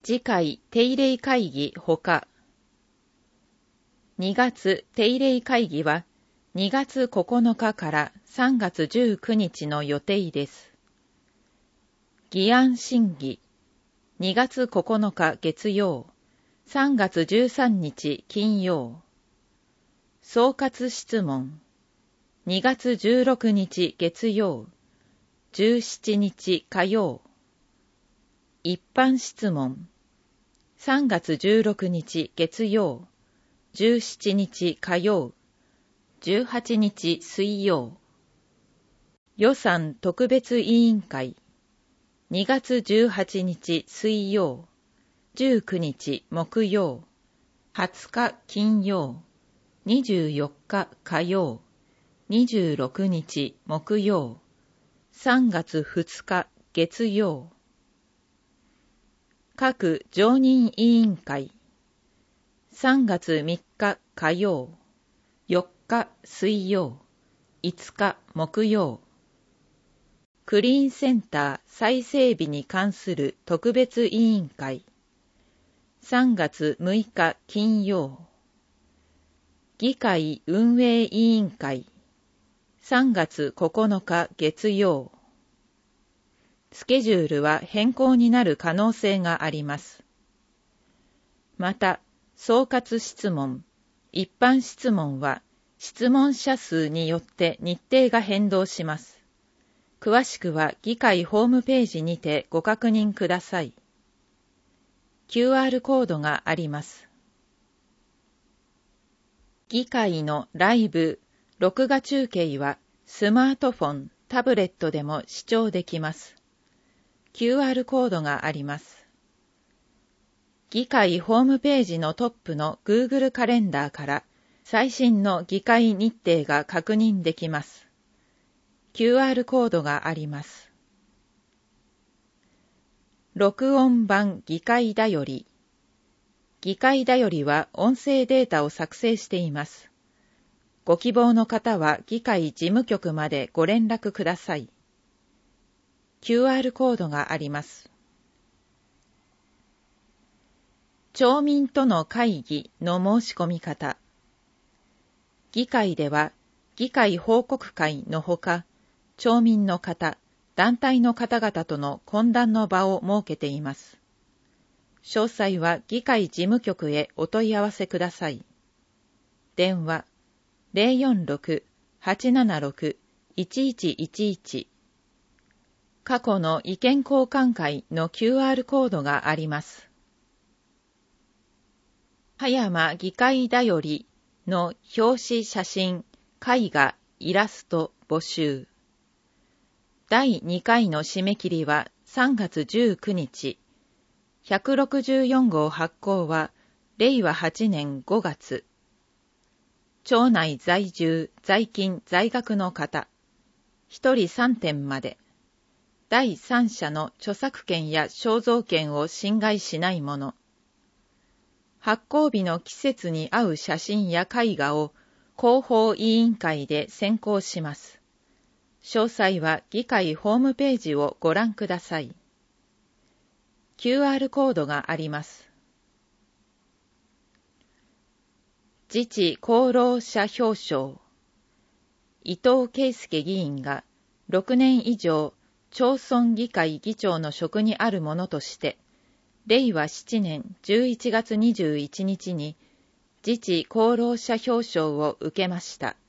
次回定例会議ほか。2月定例会議は2月9日から3月19日の予定です。議案審議2月9日月曜、3月13日金曜。総括質問2月16日月曜、17日火曜。一般質問3月16日月曜、17日火曜、18日水曜。予算特別委員会2月18日水曜、19日木曜、20日金曜、24日火曜、26日木曜、3月2日月曜。各常任委員会3月3日火曜、4日水曜、5日木曜。クリーンセンター再整備に関する特別委員会3月6日金曜。議会運営委員会3月9日月曜。スケジュールは変更になる可能性があります。また、総括質問、一般質問は質問者数によって日程が変動します。詳しくは議会ホームページにてご確認ください。QR コードがあります。議会のライブ、録画中継はスマートフォン、タブレットでも視聴できます。QR コードがあります。議会ホームページのトップの Google カレンダーから最新の議会日程が確認できます。QR コードがあります。録音版議会だより。議会だよりは音声データを作成しています。ご希望の方は議会事務局までご連絡ください。QR コードがあります。町民との会議の申し込み方。議会では議会報告会のほか、町民の方、団体の方々との懇談の場を設けています。詳細は議会事務局へお問い合わせください。電話046-876-1111。過去の意見交換会の QR コードがあります。葉山議会だよりの表紙写真、絵画、イラスト募集。第2回の締め切りは3月19日。164号発行は令和8年5月。町内在住、在勤、在学の方。1人3点まで。第三者の著作権や肖像権を侵害しないもの。発行日の季節に合う写真や絵画を広報委員会で選考します。詳細は議会ホームページをご覧ください。QR コードがあります。自治功労者表彰。伊藤圭介議員が6年以上町村議会議長の職にあるものとして、令和7年11月21日に自治功労者表彰を受けました。